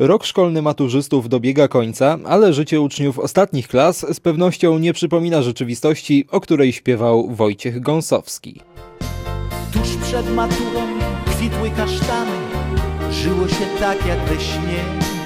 Rok szkolny maturzystów dobiega końca, ale życie uczniów ostatnich klas z pewnością nie przypomina rzeczywistości, o której śpiewał Wojciech Gąsowski. Tuż przed maturą kwitły kasztany, żyło się tak jak we śnie.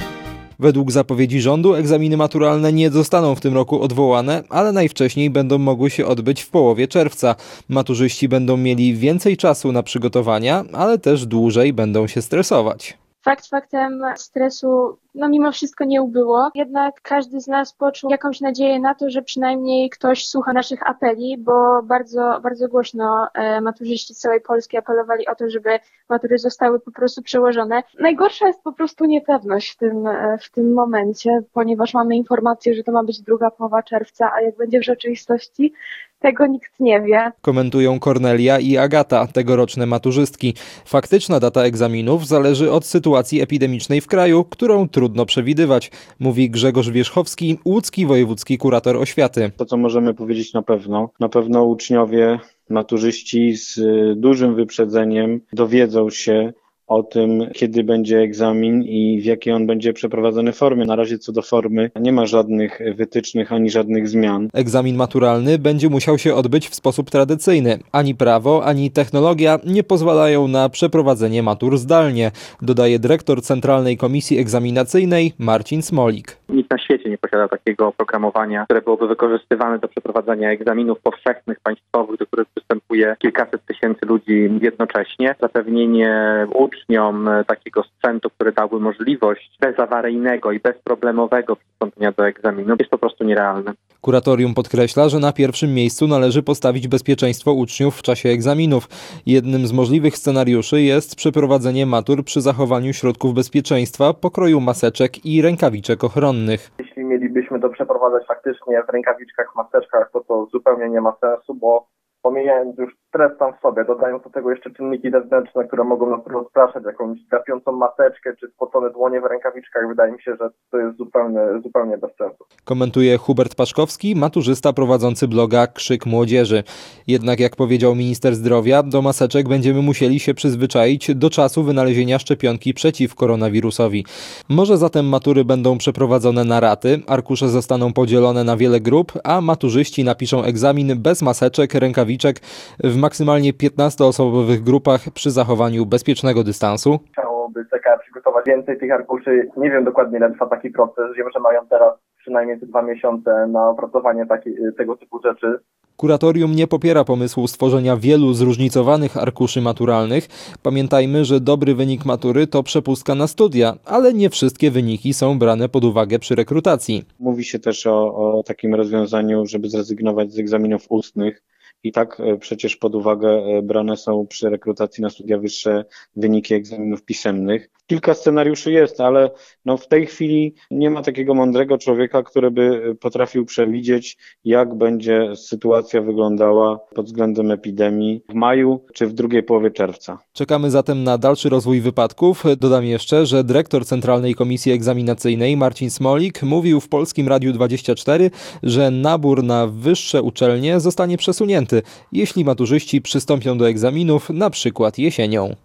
Według zapowiedzi rządu egzaminy maturalne nie zostaną w tym roku odwołane, ale najwcześniej będą mogły się odbyć w połowie czerwca. Maturzyści będą mieli więcej czasu na przygotowania, ale też dłużej będą się stresować. Fakt faktem stresu mimo wszystko nie ubyło, jednak każdy z nas poczuł jakąś nadzieję na to, że przynajmniej ktoś słucha naszych apeli, bo bardzo, bardzo głośno maturzyści z całej Polski apelowali o to, żeby matury zostały po prostu przełożone. Najgorsza jest po prostu niepewność w tym momencie, ponieważ mamy informację, że to ma być druga połowa czerwca, a jak będzie w rzeczywistości, tego nikt nie wie. Komentują Kornelia i Agata, tegoroczne maturzystki. Faktyczna data egzaminów zależy od sytuacji epidemicznej w kraju, którą trudno przewidywać, mówi Grzegorz Wierzchowski, łódzki wojewódzki kurator oświaty. To, co możemy powiedzieć na pewno uczniowie, maturzyści z dużym wyprzedzeniem dowiedzą się o tym, kiedy będzie egzamin i w jakiej on będzie przeprowadzony formie. Na razie co do formy nie ma żadnych wytycznych ani żadnych zmian. Egzamin maturalny będzie musiał się odbyć w sposób tradycyjny. Ani prawo, ani technologia nie pozwalają na przeprowadzenie matur zdalnie, dodaje dyrektor Centralnej Komisji Egzaminacyjnej Marcin Smolik. Nikt na świecie nie posiada takiego oprogramowania, które byłoby wykorzystywane do przeprowadzania egzaminów powszechnych, państwowych, do których przystępuje kilkaset tysięcy ludzi jednocześnie. Zapewnienie uczniom takiego sprzętu, który dałby możliwość bezawaryjnego i bezproblemowego przystąpienia do egzaminu, jest po prostu nierealne. Kuratorium podkreśla, że na pierwszym miejscu należy postawić bezpieczeństwo uczniów w czasie egzaminów. Jednym z możliwych scenariuszy jest przeprowadzenie matur przy zachowaniu środków bezpieczeństwa, pokroju maseczek i rękawiczek ochronnych. Jeśli mielibyśmy to przeprowadzać faktycznie w rękawiczkach, maseczkach, to zupełnie nie ma sensu, bo pomijając już stres sam w sobie, dodając do tego jeszcze czynniki zewnętrzne, które mogą nas rozpraszać, jakąś trapiącą maseczkę czy spocone dłonie w rękawiczkach, wydaje mi się, że to jest zupełnie bez sensu. Komentuje Hubert Paszkowski, maturzysta prowadzący bloga Krzyk Młodzieży. Jednak jak powiedział minister zdrowia, do maseczek będziemy musieli się przyzwyczaić do czasu wynalezienia szczepionki przeciw koronawirusowi. Może zatem matury będą przeprowadzone na raty, arkusze zostaną podzielone na wiele grup, a maturzyści napiszą egzamin bez maseczek, rękawiczek w maksymalnie 15-osobowych grupach przy zachowaniu bezpiecznego dystansu. Chciałoby CK przygotować więcej tych arkuszy. Nie wiem dokładnie, ile trwa taki proces. Wiem, że mają teraz przynajmniej 2 miesiące na opracowanie tego typu rzeczy. Kuratorium nie popiera pomysłu stworzenia wielu zróżnicowanych arkuszy maturalnych. Pamiętajmy, że dobry wynik matury to przepustka na studia, ale nie wszystkie wyniki są brane pod uwagę przy rekrutacji. Mówi się też o takim rozwiązaniu, żeby zrezygnować z egzaminów ustnych. I tak przecież pod uwagę brane są przy rekrutacji na studia wyższe wyniki egzaminów pisemnych. Kilka scenariuszy jest, ale w tej chwili nie ma takiego mądrego człowieka, który by potrafił przewidzieć, jak będzie sytuacja wyglądała pod względem epidemii w maju czy w drugiej połowie czerwca. Czekamy zatem na dalszy rozwój wypadków. Dodam jeszcze, że dyrektor Centralnej Komisji Egzaminacyjnej Marcin Smolik mówił w Polskim Radiu 24, że nabór na wyższe uczelnie zostanie przesunięty, jeśli maturzyści przystąpią do egzaminów na przykład jesienią.